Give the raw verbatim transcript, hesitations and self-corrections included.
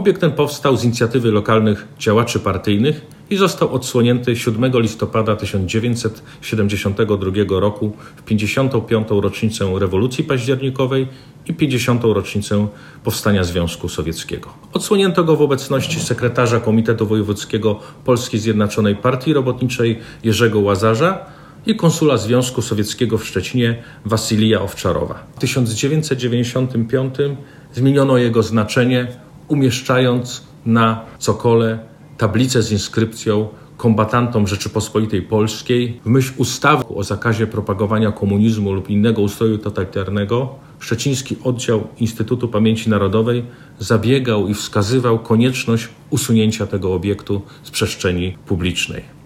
Obiekt ten powstał z inicjatywy lokalnych działaczy partyjnych i został odsłonięty siódmego listopada tysiąc dziewięćset siedemdziesiątego drugiego roku w pięćdziesiątą piątą rocznicę rewolucji październikowej i pięćdziesiątą rocznicę powstania Związku Sowieckiego. Odsłonięto go w obecności sekretarza Komitetu Wojewódzkiego Polskiej Zjednoczonej Partii Robotniczej Jerzego Łazarza i konsula Związku Sowieckiego w Szczecinie Wasylija Owczarowa. W tysiąc dziewięćset dziewięćdziesiątym piątym zmieniono jego znaczenie, umieszczając na cokole tablicę z inskrypcją kombatantom Rzeczypospolitej Polskiej. W myśl ustawy o zakazie propagowania komunizmu lub innego ustroju totalitarnego szczeciński oddział Instytutu Pamięci Narodowej zabiegał i wskazywał konieczność usunięcia tego obiektu z przestrzeni publicznej.